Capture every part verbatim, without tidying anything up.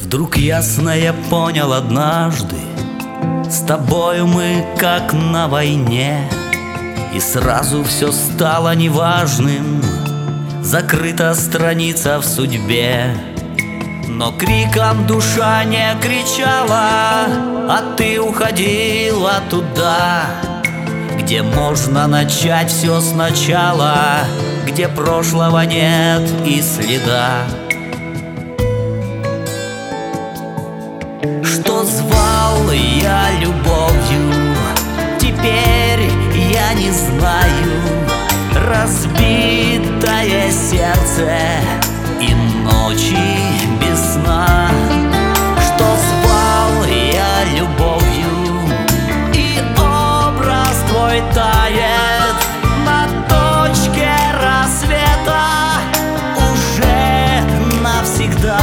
Вдруг ясно я понял однажды, с тобою мы как на войне, и сразу все стало неважным, закрыта страница в судьбе. Но криком душа не кричала, а ты уходила туда, где можно начать все сначала, где прошлого нет и следа. Что звал я любовью, теперь я не знаю. Разбитое сердце и ночи без сна. Что звал я любовью, и образ твой тает на точке рассвета уже навсегда.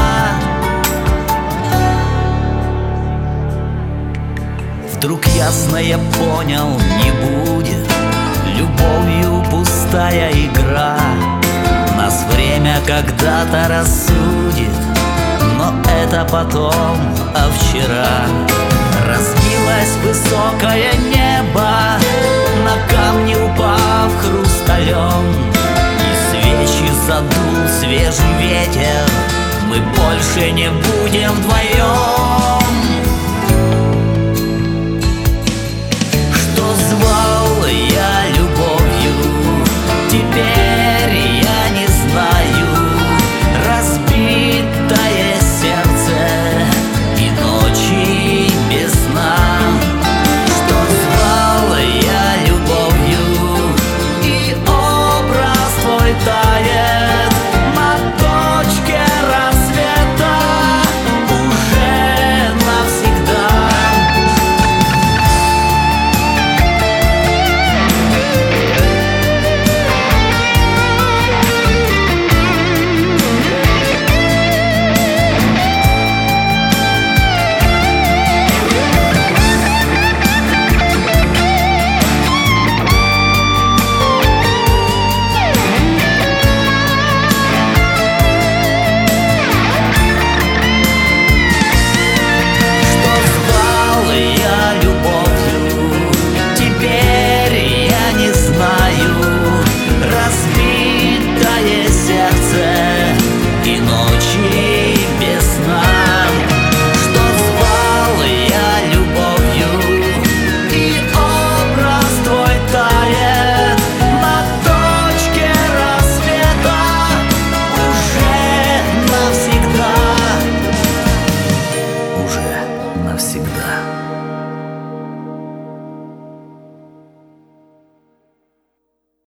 Вдруг ясно я понял, не будет любовью пустая игра. Нас время когда-то рассудит, но это потом, а вчера разбилось высокое небо, на камни упав хрусталем, и свечи задул свежий ветер. Мы больше не будем вдвоем.